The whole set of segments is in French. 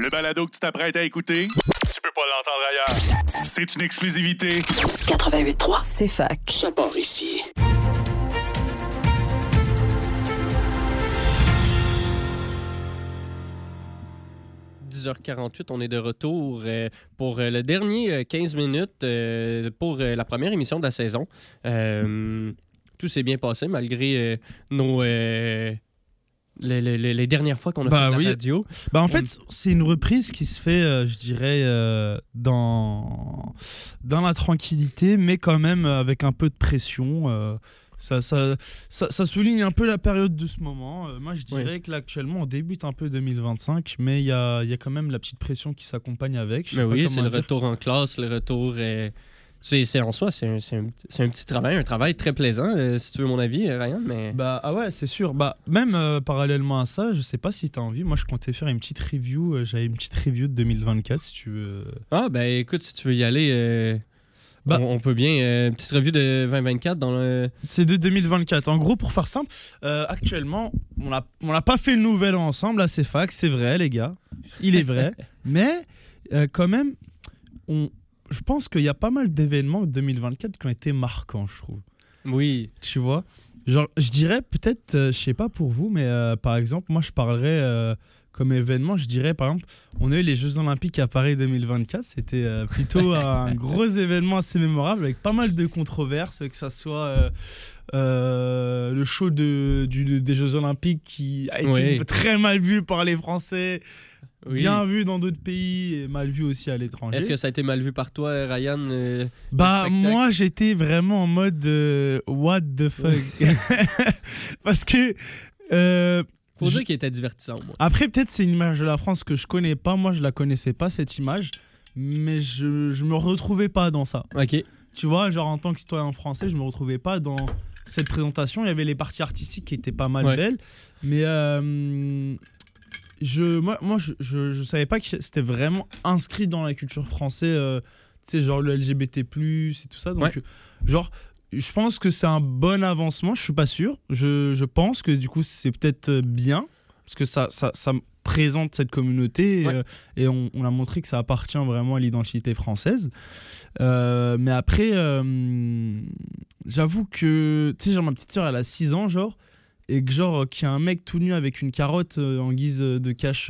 Le balado que tu t'apprêtes à écouter, tu peux pas l'entendre ailleurs. C'est une exclusivité. 88.3, c'est fac. Ça part ici. h 48, on est de retour pour le dernier 15 minutes pour la première émission de la saison. Tout s'est bien passé malgré nos... Les dernières fois qu'on a fait de la radio. En fait, c'est une reprise qui se fait, je dirais, dans la tranquillité, mais quand même avec un peu de pression. Ça souligne un peu la période de ce moment. Moi, je dirais que là, actuellement, on débute un peu 2025, mais il y a quand même la petite pression qui s'accompagne avec. Mais oui, c'est le retour en classe, le retour... C'est en soi, c'est un petit travail, un travail très plaisant, si tu veux mon avis, Ryan. Mais... ouais, c'est sûr. Même parallèlement à ça, je sais pas si tu as envie. Moi, je comptais faire une petite review. J'avais une petite review de 2024, si tu veux. Écoute, si tu veux y aller... on peut bien. Une petite revue de 2024 dans le... C'est de 2024. En gros, pour faire simple, actuellement, on n'a pas fait le nouvel an ensemble. Là, c'est fac, c'est vrai, les gars. Il est vrai. Mais quand même, je pense qu'il y a pas mal d'événements de 2024 qui ont été marquants, je trouve. Oui. Tu vois ? Genre, je dirais peut-être, je sais pas pour vous, mais par exemple, moi, je parlerais... comme événement, je dirais, par exemple, on a eu les Jeux Olympiques à Paris 2024. C'était plutôt un gros événement assez mémorable avec pas mal de controverses, que ça soit le show des Jeux Olympiques qui a été très mal vu par les Français, bien vu dans d'autres pays et mal vu aussi à l'étranger. Est-ce que ça a été mal vu par toi, Ryan? Moi, j'étais vraiment en mode what the fuck. Parce que... Faut dire qu'il était divertissant, moi. Après, peut-être c'est une image de la France que je connais pas. Moi, je la connaissais pas, cette image. Mais je me retrouvais pas dans ça. Ok. Tu vois, genre en tant que citoyen français, je me retrouvais pas dans cette présentation. Il y avait les parties artistiques qui étaient pas mal belles. Mais je savais pas que c'était vraiment inscrit dans la culture française. Tu sais, genre le LGBT+, et tout ça. Donc, je pense que c'est un bon avancement, je suis pas sûr. Je pense que du coup c'est peut-être bien, parce que ça présente cette communauté et on a montré que ça appartient vraiment à l'identité française. Mais après, j'avoue que, tu sais, genre ma petite sœur elle a 6 ans, genre, et que genre qu'il y a un mec tout nu avec une carotte en guise de cache...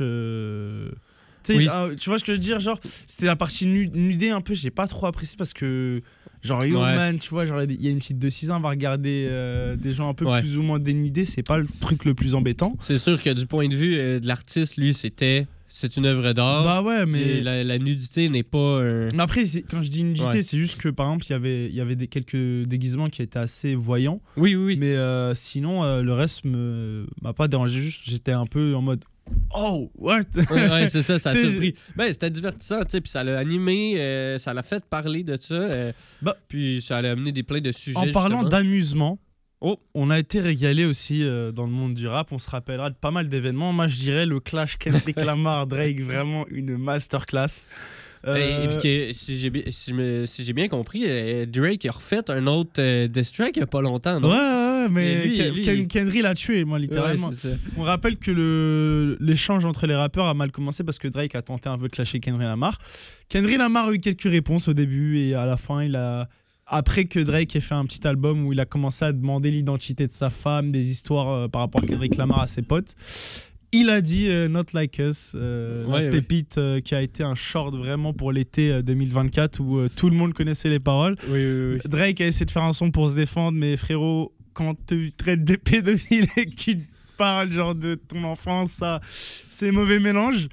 tu vois ce que je veux dire, genre c'était la partie nudée un peu, j'ai pas trop apprécié parce que genre Man, tu vois, genre il y a une petite de 6 ans, on va regarder des gens un peu plus ou moins dénudés, c'est pas le truc le plus embêtant. C'est sûr que du point de vue de l'artiste, lui c'est une œuvre d'art. Mais la nudité n'est pas Mais après quand je dis nudité, c'est juste que par exemple il y avait quelques déguisements qui étaient assez voyants. Oui. Mais sinon le reste m'a pas dérangé, juste j'étais un peu en mode oh, what? Ouais, c'est ça a surpris. C'était divertissant, tu sais, puis ça l'a animé, ça l'a fait parler de ça, puis ça a amené plein de sujets. En parlant d'amusement, Oh. On a été régalé aussi dans le monde du rap. On se rappellera de pas mal d'événements. Moi, je dirais le clash Kendrick Lamar Drake, vraiment une masterclass. Et puis si j'ai bien compris, Drake a refait un autre diss track il y a pas longtemps, non? Ouais, mais Kendrick l'a tué, moi, littéralement. Ouais, c'est ça. On rappelle que l'échange entre les rappeurs a mal commencé parce que Drake a tenté un peu de clasher Kendrick Lamar. Kendrick Lamar a eu quelques réponses au début et à la fin, après que Drake ait fait un petit album où il a commencé à demander l'identité de sa femme, des histoires par rapport à Kendrick Lamar à ses potes, il a dit Not Like Us, la pépite qui a été un short vraiment pour l'été 2024 où tout le monde connaissait les paroles. Oui. Drake a essayé de faire un son pour se défendre, mais frérot, quand tu traites des pédophiles et que tu parles genre de ton enfance, ça, c'est mauvais mélange.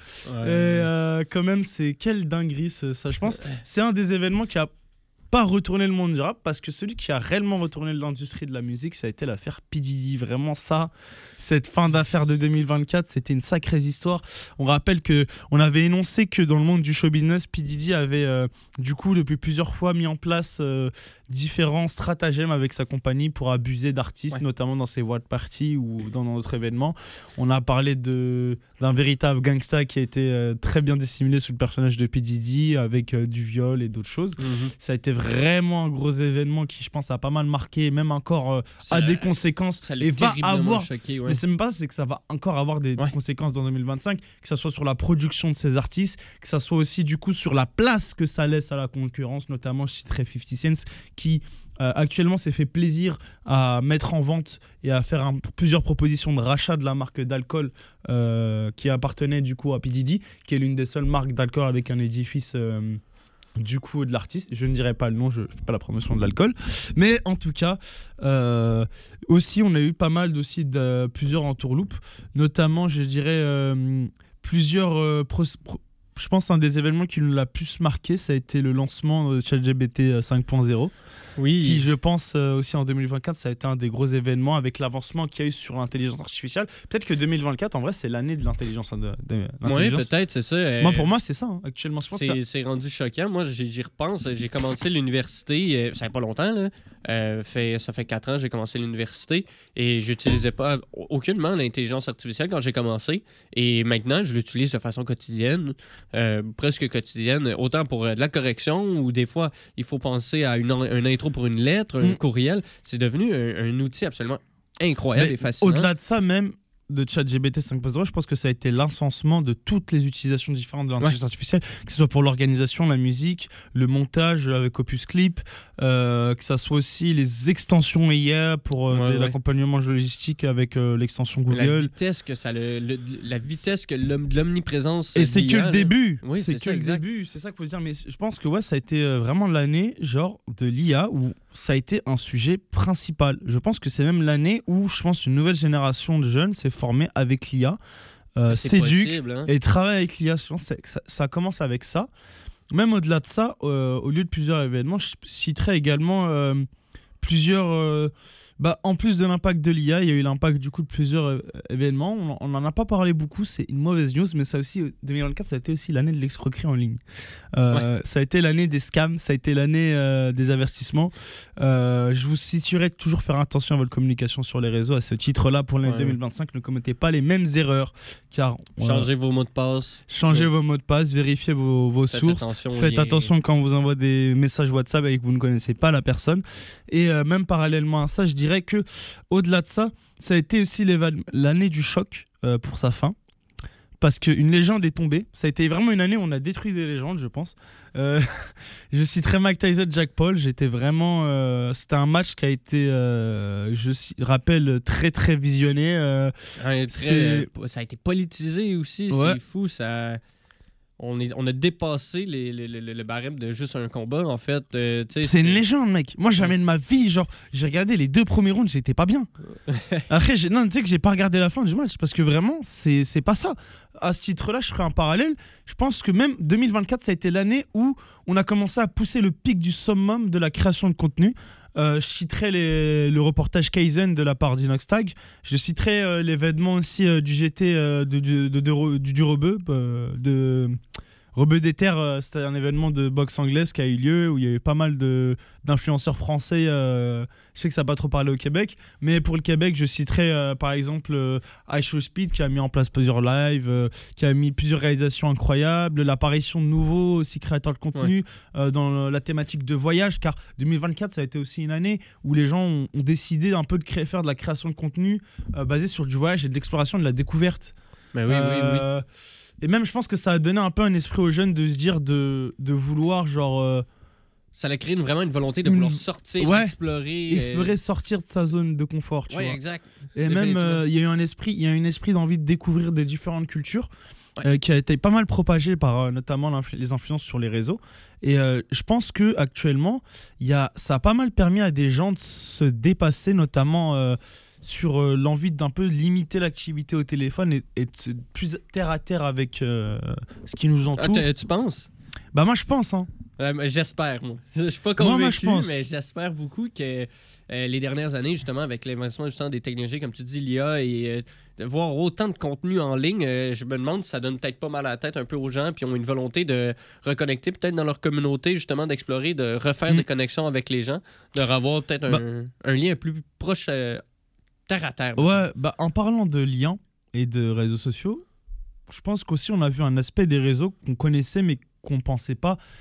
Et quand même, c'est quelle dinguerie ça, je pense. C'est un des événements qui a pas retourné le monde du rap, parce que celui qui a réellement retourné l'industrie de la musique, ça a été l'affaire P. Diddy. Vraiment ça, cette fin d'affaire de 2024, c'était une sacrée histoire. On rappelle qu'on avait énoncé que dans le monde du show business, P. Diddy avait du coup depuis plusieurs fois mis en place différents stratagèmes avec sa compagnie pour abuser d'artistes, notamment dans ses watch parties ou dans d'autres événements. On a parlé d'un véritable gangsta qui a été très bien dissimulé sous le personnage de P. Diddy avec du viol et d'autres choses. Ça a été vraiment un gros événement qui, je pense, a pas mal marqué, même encore a des conséquences et va avoir. Choqué, ouais. Mais c'est même pas, c'est que ça va encore avoir des conséquences dans 2025, que ça soit sur la production de ces artistes, que ça soit aussi du coup sur la place que ça laisse à la concurrence, notamment je citerai 50 Cent qui actuellement s'est fait plaisir à mettre en vente et à faire plusieurs propositions de rachat de la marque d'alcool qui appartenait du coup à P. Diddy, qui est l'une des seules marques d'alcool avec un édifice du coup de l'artiste. Je ne dirai pas le nom, je ne fais pas la promotion de l'alcool, mais en tout cas aussi on a eu pas mal aussi de plusieurs entourloupes, notamment je dirais plusieurs je pense un des événements qui nous l'a plus marqué, ça a été le lancement de ChatGPT 5.0. Oui. Qui, je pense, aussi en 2024, ça a été un des gros événements avec l'avancement qu'il y a eu sur l'intelligence artificielle. Peut-être que 2024, en vrai, c'est l'année de l'intelligence. Oui, peut-être, c'est ça. Moi, pour moi, c'est ça, hein, actuellement. Je pense c'est rendu choquant. Moi, j'y repense. J'ai commencé l'université, ça fait pas longtemps, là. Ça fait 4 ans que j'ai commencé l'université et j'utilisais pas aucunement l'intelligence artificielle quand j'ai commencé. Et maintenant, je l'utilise de façon quotidienne, presque quotidienne, autant pour de la correction ou des fois, il faut penser à un intro pour une lettre, un courriel. C'est devenu un outil absolument incroyable et fascinant. Au-delà de ça, même de ChatGPT 5.0, je pense que ça a été l'encensement de toutes les utilisations différentes de l'intelligence artificielle, que ce soit pour l'organisation, la musique, le montage avec Opus Clip, que ça soit aussi les extensions IA pour l'accompagnement logistique avec l'extension Google. La vitesse que l'omniprésence. Et c'est que le début. Oui, c'est que le début. C'est ça qu'il faut dire. Mais je pense que ça a été vraiment l'année genre de l'IA où ça a été un sujet principal. Je pense que c'est même l'année où je pense une nouvelle génération de jeunes s'est formée avec l'IA, s'éduque et travaille avec l'IA. Je pense que ça commence avec ça. Même au-delà de ça, au lieu de plusieurs événements, je citerai également plusieurs... en plus de l'impact de l'IA, il y a eu l'impact du coup de plusieurs événements. On n'en a pas parlé beaucoup, c'est une mauvaise news, mais ça aussi, 2024, ça a été aussi l'année de l'escroquerie en ligne. Ça a été l'année des scams, ça a été l'année des avertissements. Je vous situerai de toujours faire attention à votre communication sur les réseaux. À ce titre-là, pour l'année 2025, ne commettez pas les mêmes erreurs. Car, changez vos mots de passe. Changez vos mots de passe, vérifiez vos sources. Faites attention quand on vous envoie des messages WhatsApp et que vous ne connaissez pas la personne. Et même parallèlement à ça, je dirais que au-delà de ça, ça a été aussi l'année du choc pour sa fin. Parce qu'une légende est tombée. Ça a été vraiment une année où on a détruit des légendes, je pense. Je citerai Mike Tyson, Jack Paul. J'étais vraiment... c'était un match qui a été, je rappelle, très très visionné. Ça a été politisé aussi, c'est fou. On a dépassé le barème de juste un combat, en fait. C'est une légende, mec. Moi, jamais de ma vie, j'ai regardé les 2 premiers rounds, j'étais pas bien. Après, tu sais que j'ai pas regardé la fin du match parce que vraiment, c'est pas ça. À ce titre-là, je ferai un parallèle. Je pense que même 2024, ça a été l'année où on a commencé à pousser le pic du summum de la création de contenu. Je citerai le reportage Kaizen de la part d'Inoxtag. Je citerai l'événement aussi du GT du Rebeu, de Rebeu des Terres. C'était un événement de boxe anglaise qui a eu lieu où il y avait pas mal d'influenceurs français. Je sais que ça n'a pas trop parlé au Québec, mais pour le Québec, je citerai par exemple iShowSpeed qui a mis en place plusieurs lives, qui a mis plusieurs réalisations incroyables, l'apparition de nouveaux aussi créateurs de contenu dans la thématique de voyage, car 2024, ça a été aussi une année où les gens ont décidé un peu de faire de la création de contenu basée sur du voyage et de l'exploration, de la découverte. Mais oui. Et même, je pense que ça a donné un peu un esprit aux jeunes de se dire de vouloir genre... ça a créé vraiment une volonté de vouloir sortir, explorer, sortir de sa zone de confort. Tu vois. Exact. Et même, il y a eu un esprit d'envie de découvrir des différentes cultures qui a été pas mal propagé par notamment les influences sur les réseaux. Et je pense que actuellement, ça a pas mal permis à des gens de se dépasser, notamment sur l'envie d'un peu limiter l'activité au téléphone et de plus terre à terre avec ce qui nous entoure. Tu penses? Bah moi je pense, hein. J'espère, moi. Je suis pas convaincu, moi, mais j'espère beaucoup que les dernières années, justement, avec l'investissement des technologies, comme tu dis, l'IA, et de voir autant de contenu en ligne, je me demande si ça donne peut-être pas mal à la tête un peu aux gens, puis ont une volonté de reconnecter peut-être dans leur communauté, justement, d'explorer, de refaire des connexions avec les gens, de revoir peut-être un lien plus proche, terre à terre. Ouais, en parlant de liens et de réseaux sociaux, je pense qu'aussi on a vu un aspect des réseaux qu'on connaissait, mais qu'on pensait pas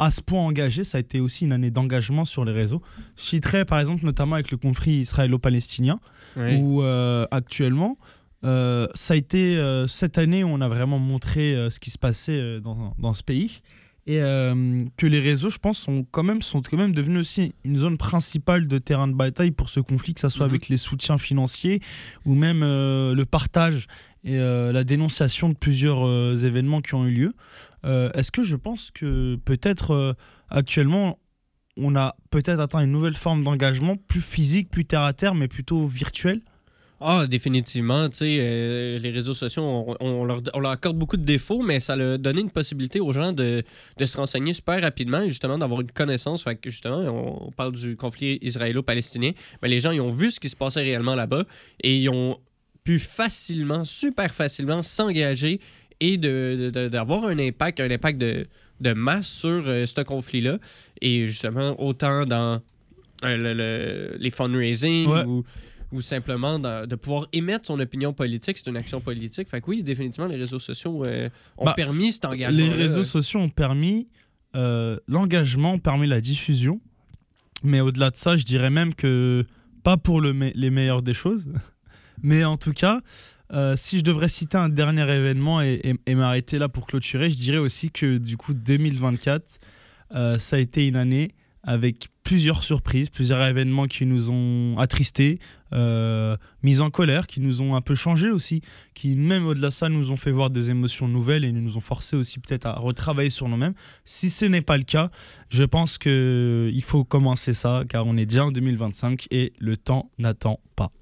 à ce point engagé, ça a été aussi une année d'engagement sur les réseaux. Je citerai par exemple notamment avec le conflit israélo-palestinien, où actuellement, ça a été cette année où on a vraiment montré ce qui se passait dans ce pays. Et que les réseaux, je pense, sont quand même devenus aussi une zone principale de terrain de bataille pour ce conflit, que ce soit avec les soutiens financiers ou même le partage et la dénonciation de plusieurs événements qui ont eu lieu. Est-ce que je pense que peut-être actuellement, on a peut-être atteint une nouvelle forme d'engagement, plus physique, plus terre-à-terre, mais plutôt virtuelle? Ah, définitivement. Tu sais, les réseaux sociaux, on leur accorde beaucoup de défauts, mais ça a donné une possibilité aux gens de se renseigner super rapidement et justement d'avoir une connaissance. Fait que justement, on parle du conflit israélo-palestinien. Mais les gens, ils ont vu ce qui se passait réellement là-bas et ils ont pu super facilement s'engager et d'avoir un impact de masse sur ce conflit-là. Et justement, autant dans les fundraising ou simplement de pouvoir émettre son opinion politique, c'est une action politique. Fait que oui, définitivement, les réseaux sociaux ont permis cet engagement. Les réseaux sociaux ont permis l'engagement, ont permis la diffusion. Mais au-delà de ça, je dirais même que, pas pour les meilleures des choses, mais en tout cas, si je devrais citer un dernier événement et m'arrêter là pour clôturer, je dirais aussi que du coup 2024, ça a été une année avec plusieurs surprises, plusieurs événements qui nous ont attristés, mis en colère, qui nous ont un peu changé aussi, qui même au-delà de ça nous ont fait voir des émotions nouvelles et nous ont forcé aussi peut-être à retravailler sur nous-mêmes. Si ce n'est pas le cas, je pense qu'il faut commencer ça car on est déjà en 2025 et le temps n'attend pas.